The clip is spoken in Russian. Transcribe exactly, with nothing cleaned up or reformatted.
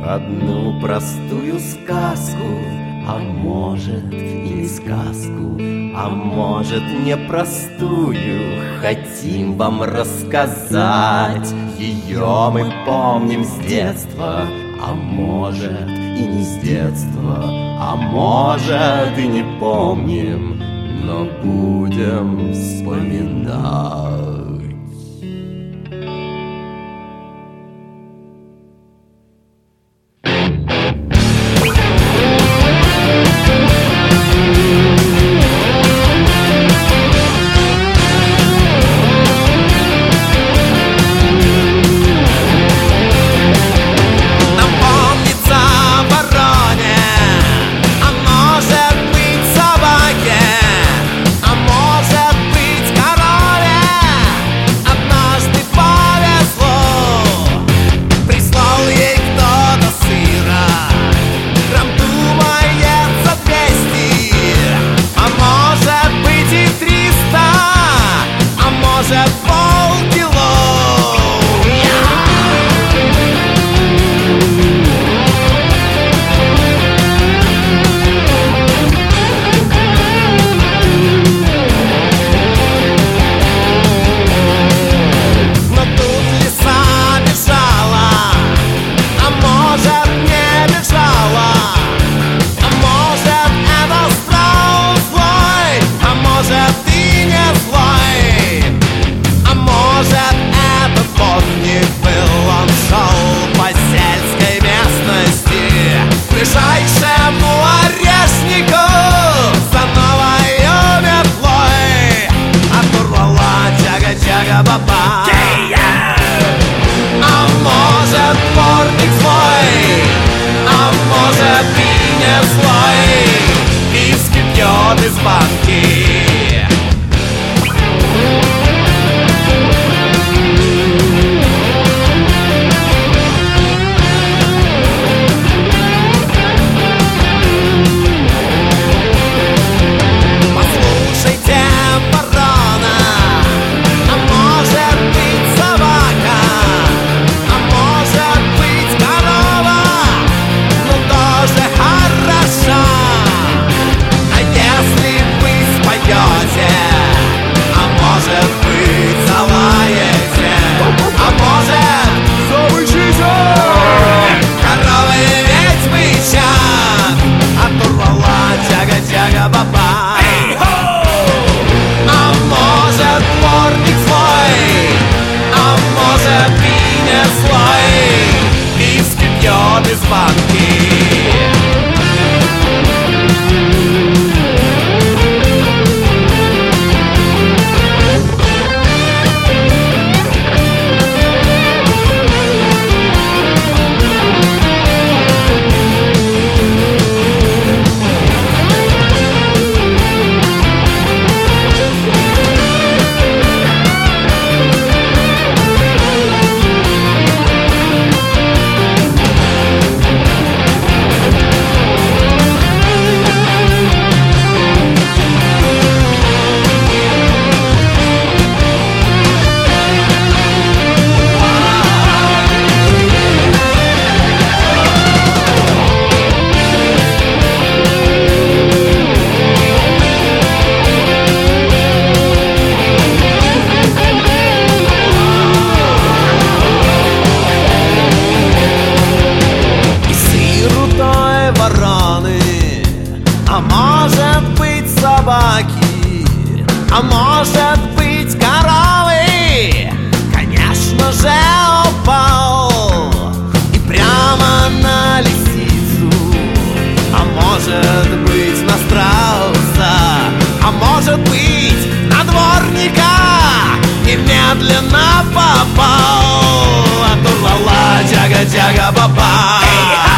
одну простую сказку, а может и не сказку, а может непростую, хотим вам рассказать. Ее мы помним с детства, а может и не с детства, а может и не помним, но будем вспоминать. А может быть коровы, конечно же, упал и прямо на лисицу. А может быть на страуса, а может быть на дворника немедленно попал. А турлала, тяга-тяга, баба.